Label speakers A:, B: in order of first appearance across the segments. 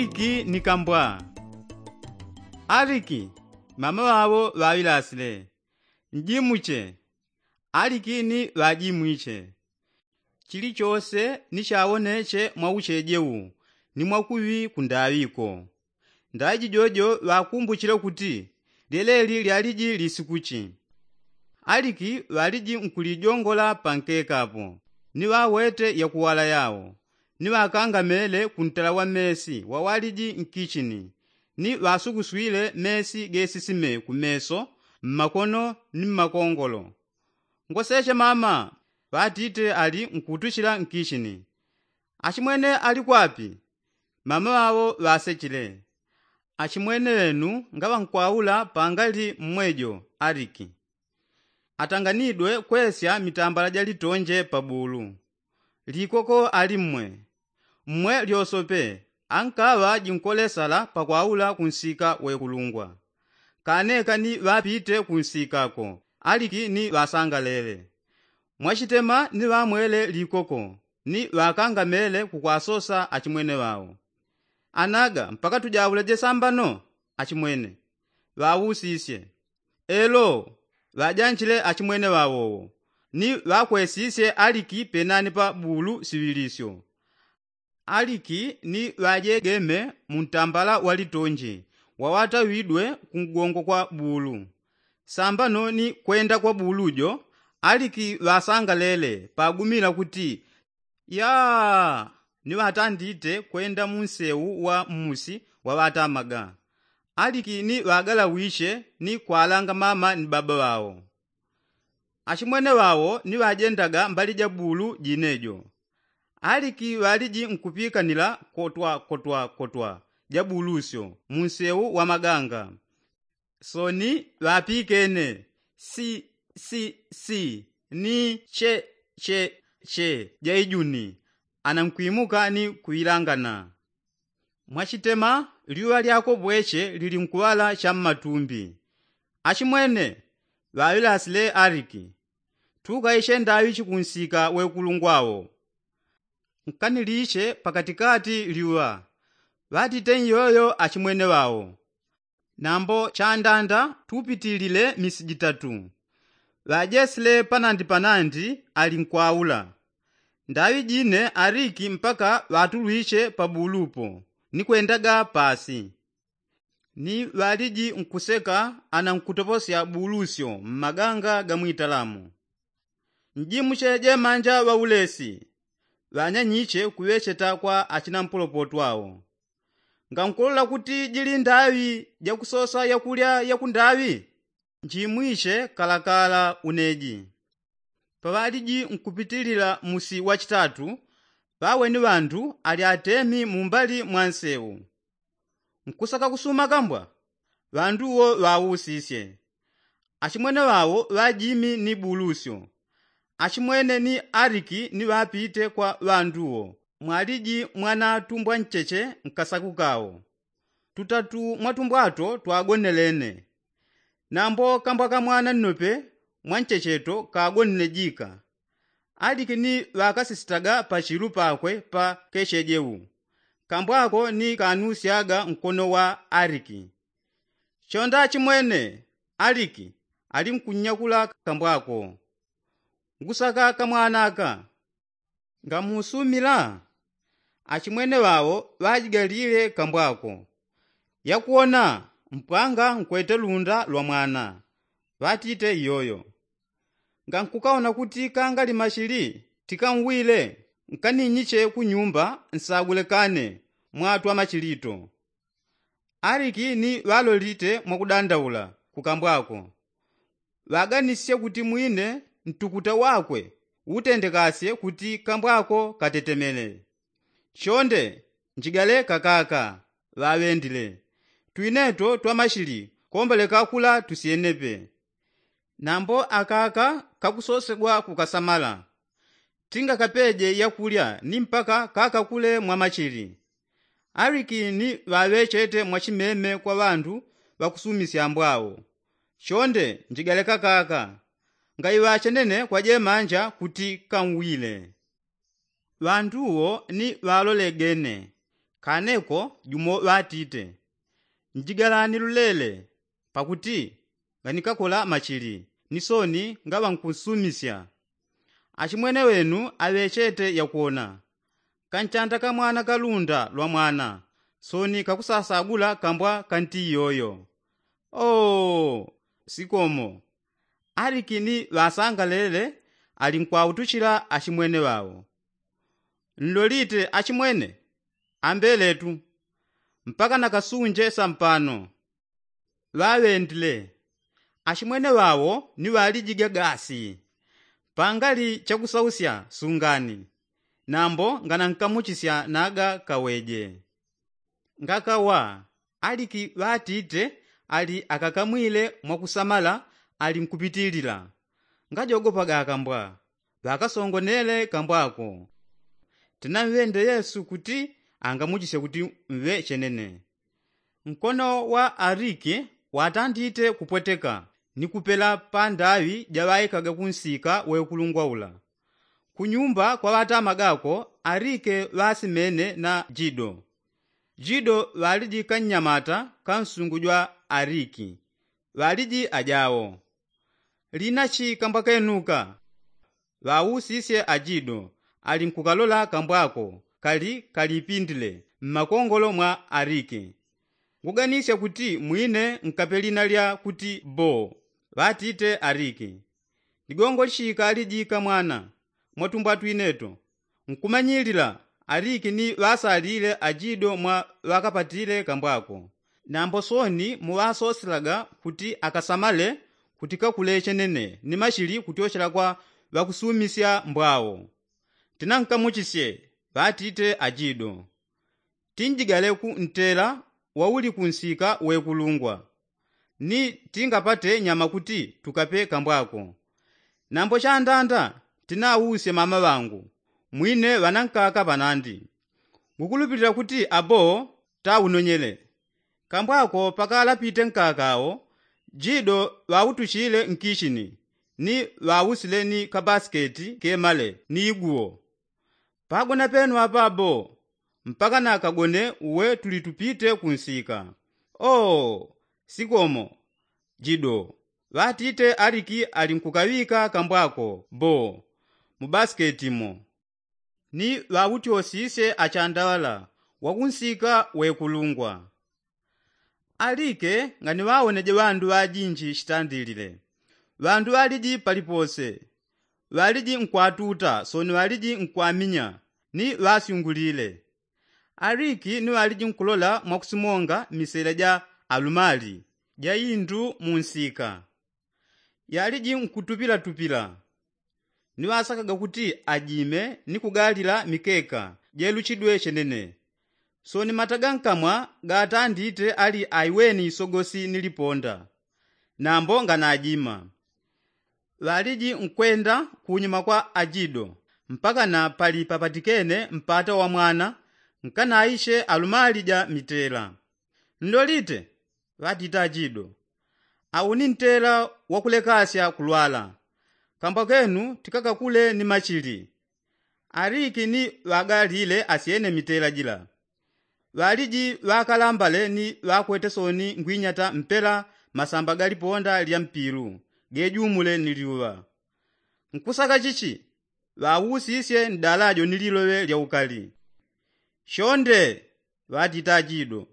A: Ariki ni kambwa. Ariki mama wabo wawilasile. Njimuche. Ariki ni wajimwiche. Chili chose nishawoneche mwauchejewu ni mwakuvi kundawiko. Ndaji jojo wakumbuchile kuti leleli lyaliji lisikuchi. Ariki waliji nkulijongola pankekapo. Ni wawete ya kuwala yao. Ni wakanga mele kuntala wa mesi wawaliji nkichini. Ni wasukuswile mesi gesisime kumeso, mmakono ni mmakongolo. Ngoseche mama, watite ali nkutushila nkichini. Achimwene ali kwapi? Mama wao wasechile. Achimwene wenu ngawa nkwaula pangali mmwejo Ariki. Atanganidwe kwesya mitambala jalitonje pabulu. Likoko ali mmwe lyosope, ankawa jinkolesala pakwaula kunsika wekulungwa. Kaneka ni wapite kunsikako, Ariki ni wasangalele. Mwachitema ni wamwele likoko, ni wakangamele kukwasosa achimwene wao. Anaga mpaka tujawuleje sambano, achimwene. Wawusisye. Elo, wajanchile achimwene wawo. Ni wakwesisye Ariki penani pa bulu siwilisyo. Ariki ni wajegeme muntambala walitonje, wawata widwe kungongo kwa bulu. Sambano ni kwenda kwa bulujo, Ariki wasangalele pagumila kuti, ya ni watandite kwenda munsewu wa musi wawata maga. Ariki ni wagala wishe ni kwalanga mama ni baba wao. Achimwene wao ni wajendaga mbalija bulu jinejo. Ariki waliji nkupikanila kotwa jabulusyo munsewu wa maganga. Soni wapikene si ni che jaijuni anamkwimuka ni kuilangana. Mwachitema liwa lyako bweche lili mkuwala cha mmatumbi. Achimwene wawilasile Ariki. Tukaishe ndawichi kunsika wekulungwawo. Nkanilishe pakatikati liwa. Watite yoyo achimwene wao. Nambo chandanda tupitilile misijitatu. Wajesile panandi ali nkwaula. Ndawi jine Ariki mpaka watuluishe pabulupo. Ni kwendaga pasi. Ni waliji nkuseka ana nkutoposya bulusyo mmaganga gamwitalamu. Njimuche manja wa ulesi. Wanyanyiche kuwecheta kwa achina mpolopoto wao. Ngankulola kuti jili ndawi jakusosa yakulya yakundawi. Njimwishe kalakala uneji. Pawaliji nkupitilila musi wachitatu, pawe ni wandu ali atemi mumbali mwansewu. Nkusaka kusuma kambwa, wanduwo wawusisye. Achimwene wawo wajimi ni bulusyo. Achimwene ni Ariki ni wapite kwa wanduwo. Mwaliji mwana tumbwa ncheche nkasakukawo. Tutatu mwatumbwato twagonelene. Nambo kambwa kamwana nnope mwanchecheto kagonele jika. Ariki ni wakasisitaga pachilu pakwe pa keshejewu. Kambwako ni kanusyaga mkono wa Ariki. Chonda chimwene Ariki ali mkunyakula kambwako. Ngusaka kamwanaka ngamusumila. Achimwene wao wajigalile kambwako. Yakuona mpanga nkwete lunda lwa mwana. Watite iyoyo. Ngankukaona kuti kangali mashili tikamwile nkaninyiche kunyumba nsagulekane mwatu wa machilito. Ariki ni walolite mwakudandaula kukambwako. Waganisye kuti mwine ntukuta wakwe utendekasye kuti kambwako katetemele. Chonde njigale kakaka wawendile. Tuineto twa mashili kombeleka kula tusienepe. Nambo akaka kakusosegwa kukasamala. Tinga kapeje yakulya ni mpaka kaka kule mwa machili. Ariki ni wawechete mwachimeme kwa wandu wakusumisya mbwawo. Chonde njigale kakaka. Ngaiwachenene kwa jemanja kuti kamwile. Wanduwo ni walolegene. kaneko jumo vatite, njigalani lulele, pakuti nganikakola machili, nisoni ngava nkusumisya. Achimwene wenu avechete yakuona, kanchanta ka mwana kalunda lwa mwana, soni kakusasagula kambwa kanti yoyo. Sikomo, alikini vasangalele ali nkwautuchila achimwene wawo. Nlolite achimwene, ambeletu, mpaka nakasunje sampano. Wawendile, achimwene wawo ni walijiga gasi, pangali chakusausya sungani, nambo ngana nkamuchisya naga kaweje. Ngakawa, aliki vatite ali akakamwile mwakusamala ali nkupitilila, ngajogopaga kambwa, vakasongonele kambwako. Tinamwende Yesu kuti angamuchisye kuti mve chenene. Mkono wa Ariki watandite kupweteka, nikupela pandawi jawaikaga kunsika wekulungwa ula. Kunyumba kwa watamagako Arike vasimene na Jido. Jido waliji kanyamata kansungujwa Ariki, waliji ajawo. Linachi kambwa kenuka, wawusisye ajido, ali nkukalola kambwako, kalipindile, mmakongolo mwa Ariki. Kuganisya kuti mwine nkapelina lya kuti Bo, vatite Ariki. Ligongo lishika alijika mwana, mwatumbatu ineto, nkumanyilila Ariki ni vasalile ajido mwa wakapatile kambwako. Nambo soni muwasosilaga kuti akasamale kuti kakule chenene, ni mashili kutiochela kwa wakusumisya mbwawo. Tinankamuchisye, vatite ajido. Tinjigale ku ntela wauli kunsika wekulungwa. Ni tingapate nyama kuti tukape kambwako. Nambo chandanda, tinawusye mama wangu, mwine wanankaka panandi. Ngukulupilira kuti abo taunonyele. Kambwako pakala pite nkakao, Jido wautuchile nkishini, ni wawusile ni kabasketi kemale ni iguo. Pagona penu apabo, mpaka nakagone uwe tulitupite kunsika. Sikomo, Jido, vatite Ariki ali nkukawika kambwako Bo, mubasketimo. Ni wawutiosise achandawala, wakunsika wekulungwa. Arike ngani waoneje wandu wajinji shitandilile. Wandu waliji palipose, waliji nkwatuta, soni waliji nkwaminya, ni wasyungulile. Ariki ni waliji nkulola mwakusimonga misele ja alumali, ja indu munsika. Yaliji nkutupila-tupila. Ni wasakaga kuti ajime ni kugalila mikeka, jeluchidwe chenene. Soni matagankamwa gatandite ali aiweni isogosi niliponda. Nambo ngana ajima. Waliji nkwenda kunyuma kwa ajido, mpaka na pali papatikene mpata wa mwana, nkana aishe alumali ja mitela. Ndolite, watita ajido. Auni ntela wakulekasya kulwala. Kamba kenu tikaka kule ni machili. Ariki ni wagalile asiene mitela jila. Waliji wakalambale ni wakwete soni ngwinyata mpela masamba galiponda lya mpiru, gejumule niliuwa. Nkusaka chichi, wawusisye ndalajo nililowe lya ukali. Shonde, watita ajido.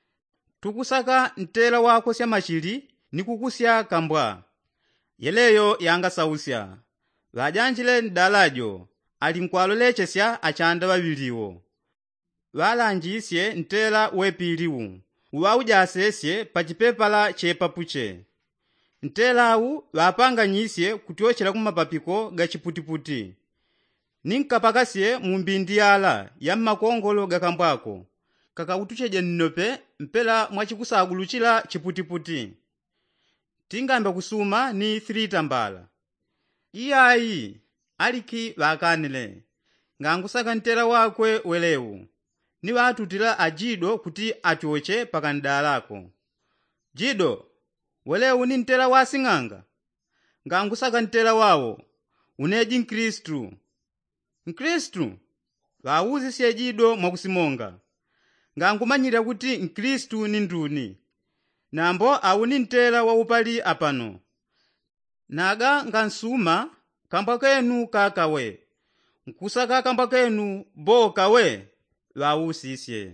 A: Tukusaka ntela wako sya machili, nikukusya kambwa. Yeleyo yanga sausya. Wajanjile ndalajo, alinkwalolechesya achanda wawiliwo. Walanjisye ntela wepiliwu, wawujasesye pachipepala chepapuche. Ntelawu wapanganyisye kutiochela kumapapiko gachiputiputi. Ninkapakasye mumbindiyala ya mmakongolo gakambwako, kakautucheje nnope mpela mwachikusaguluchila chiputiputi. Tingambe kusuma ni 3 tambala. Iyayi, Ariki wakanile, ngangusaka ntela wakwe welewu. Ni watutila ajido kuti atioche pakandalako. Jido, welewu ni ntela wasinganga. Ngangusaka ntela wawo, uneji Nkristu. Nkristu, wawuzisye Jido mwakusimonga. ngangumanyira kuti Mkristu ni nduni, nambo awuni mtela waupali apano. Naga ngansuma kamba kenu kakawe, nkusaka kamba kenu bo kawe lawusisye.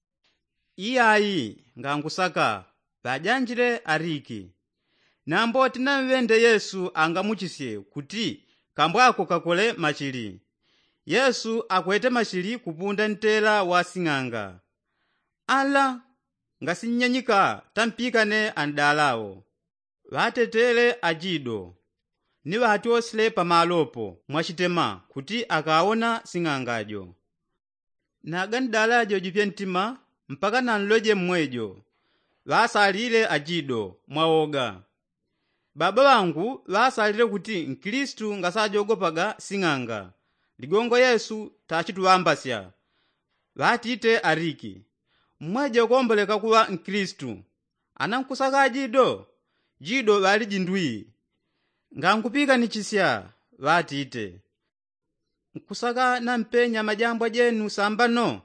A: Iyayi ngangusaka vajanjire ariki, nambo tinamvende Yesu angamuchisye kuti kambwako kakole machili. Yesu akwete machili kupunda ntela wa sing'anga. Ala ngasinyanyika tampikane andalawo. Vatetele ajido ni vatiosile pamalopo mwachitema kuti akaona sing'angajo. Nagandalajo jipye ntima mpaka nanloje mwejo. Vasalile ajido mwaoga. Baba wangu vasalile kuti Mkristu ngasajogopaga sing'anga. Ligongo Yesu tachituwambasya. Vatite ariki. Mwejo komboleka kuwa Mkristu. Anankusaka ajido. Jido vali jindwi. Ngangupika nichisya. Vatite. Nkusaka na mpenya majambo jenu sambano.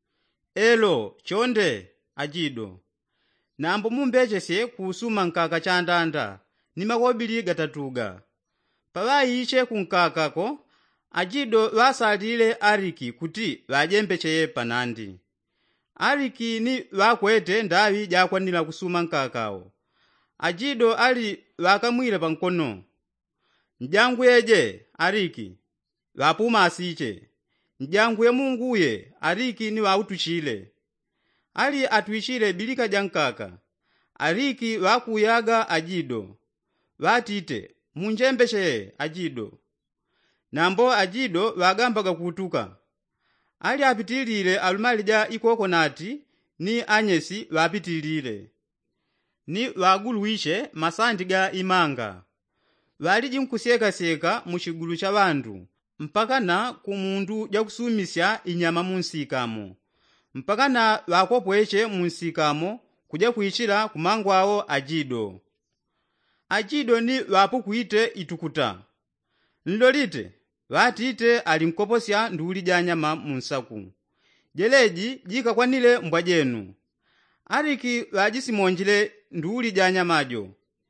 A: Elo chonde ajido. Nambo mumbechesye kusuma nkaka chandanda. Ni makobili gatatuga. Pavayiche kunkakako. Ajido vasalile ariki kuti vajembecheye panandi. Ariki ni vakwete ndavi jakwanila kusuma nkakawo. Ajido ali vakamwile pankono. Njangu yeje ariki vapuma asiche. Njangu ye Munguye ariki ni vautuchile. Ali atuichile bilika jankaka. Ariki vakuyaga ajido. Vatite munjembecheye ajido. Nambo ajido vagambaga kutuka. Ali apitilile alumalija ikokonati ni anyesi vapitilile. Ni vaguluishe masandiga imanga. Valiji nkusyeka-syeka muchigulu cha vandu. Mpaka na kumundu jakusumisya inyama munsikamo. Mpaka na vakopweche munsikamo kuja kuichila kumangwawo ajido. Ajido ni vapukuite itukuta. Nlolite vatite ali nkoposya nduli janyama munsaku. Jeleji jikakwanile mbwa jenu. Ariki vajisimonjile nduli janyamajo.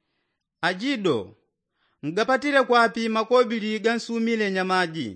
A: Ajido ngapatile kwapi makobili gansumile nyamaji.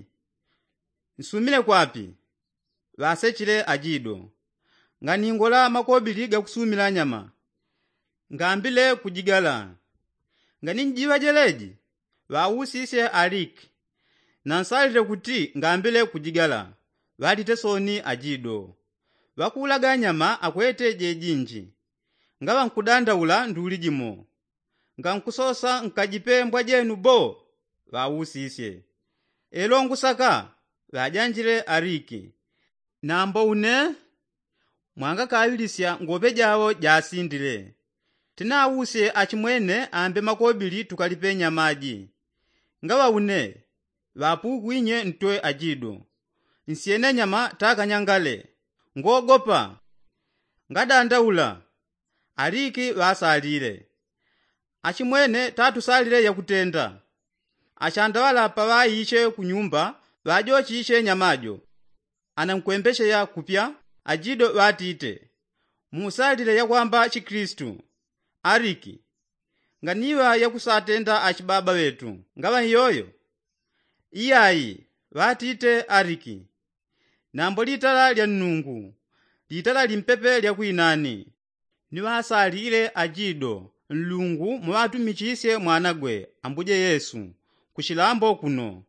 A: Nsumile kwapi? Vasechile ajido. Nganingola makobili gakusumila nyama. Ngambile kujigala. Nganinjiva jeleji vawusise ariki. Nansalile kuti ngambile kujigala. Vatite soni ajido. Vakulaga nyama akwete jejinji. Ngava nkudandaula nduli jimo. Ngankusosa nkajipe mbwa jenu bo. Vawusisye. Elo ngusaka vajanjire ariki. Nambo une mwanga kawilisya ngope jawo jasindile. Tinawuse achimwene ambe makobili tukalipe nyamaji. Ngava une vapukuinye ntwe ajido. Nsiene nyama takanyangale. Ngogopa. Ngadandaula. Ariki vasalile. Achimwene tatusalile yakutenda. Achandawala pavayiche kunyumba vajochiche nyamajo. Anamkwembeshe ya kupya ajido vatite. Musalile ya kwamba chikristu. Ariki. Nganiwa ya kusatenda achibaba wetu. Ngava hiyoyo. Iyayi vatite ariki. Nambo litala lya nungu. Litala limpepe lya kuinani. Niwasalile ajido. Nlungu mwatumichisye mwanagwe ambuje Yesu. Kushilambo kuno.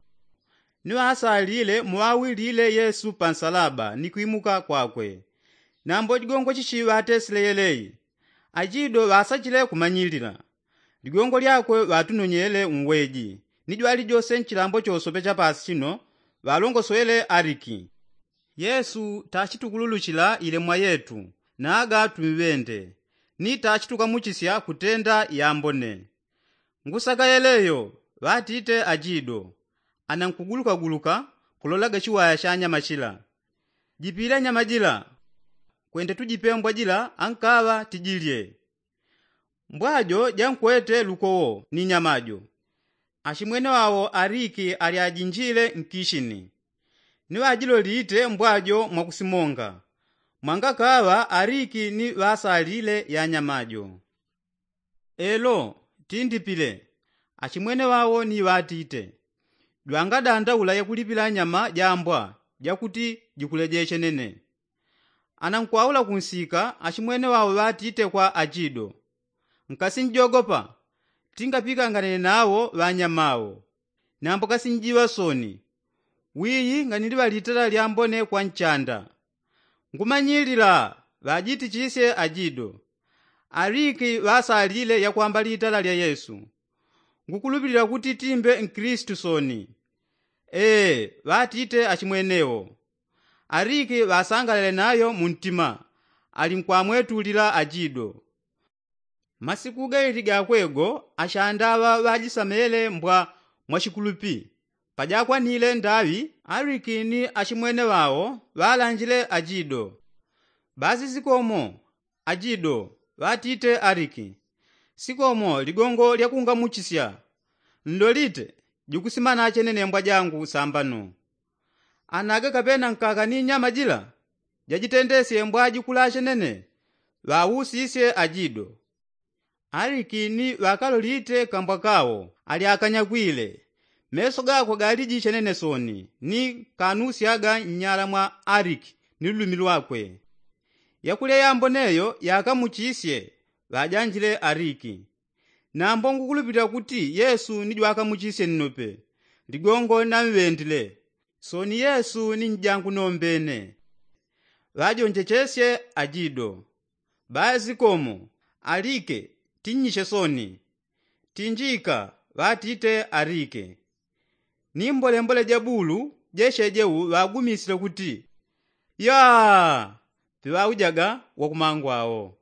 A: Niwasalile mwawilile Yesu pansalaba nikuimuka kwakwe. Nambo ligongo chichiwa atesileyeleyi. Ajido vasachile kumanyilira. Ligongo lyakwe vatunonyele mweji. Nijwali jose nchilambo chosope cha pasi chino valongosoele ariki. Yesu tachitukululuchila ile mwa yetu naga tumivende. Ni tachitukamuchisya kutenda yambone. Ngusaka yeleyo vatite ajido. Anankuguluka kulolaga chiwaya cha nyama chila. Jipile nyama jila. Kwende tujipe mbwa jila ankava tijilye. Mbwajo jankwete lukowo ni nyamajo. Achimwene wawo ariki aliajinjile nkishini. Niwa ajilo liite mbwajo mwakusimonga. mwangakawa ariki ni vasalile ya nyamajo. Elo tindipile achimwene wawo ni vatite dwangadandaula yakulipila nyama jambwa jakuti jikulejeshe nene. Anankwaula kunsika achimwene wawo vatite kwa ajido, nkasinjogopa tingapikangane nawo vanyamawo, nambo kasinjiwa soni wiyi nganiliva litala lyambone kwa nchanda. Ngumanyilila vajiti chise ajido ariki vasalile yakwamba litala lya Yesu. Ngukulupilira kuti timbe Nkristu soni. Vatite achimwenewo ariki vasangalale nayo muntima ali nkwamwetulila ajido. Masiku gaiti gakwego ashandava vajisamele mbwa mwachikulupi pajakwanile ndawi ariki ni achimwene wawo valanjile ajido. Basi sikomo ajido vatite ariki, sikomo ligongo lyakungamuchisya ndolite jikusimana achenene mbwa jangu sambano. Anage kapena nkaka ni nyama jila jajitendesye mbwa jikulache nene vawusisye ajido. Ariki ni vakalolite kambwa kawo ali akanyakwile meso gako galijishe nene soni ni kanusyaga nyala mwa ariki ni lulumi lwakwe. Yakule yamboneyo yakamuchisye vajanjile ariki. Nambo ngukulupira kuti Yesu nijwa akamuchisye ninope ligongo namwendile soni Yesu ni njangu nombene. Vajonjechesye ajido. Bazi komo arike tinyishe soni tinjika vatite arike. Nimbolembole jabulu jeshejewu vagumisile kuti ya piwaujaga wakumangwawo.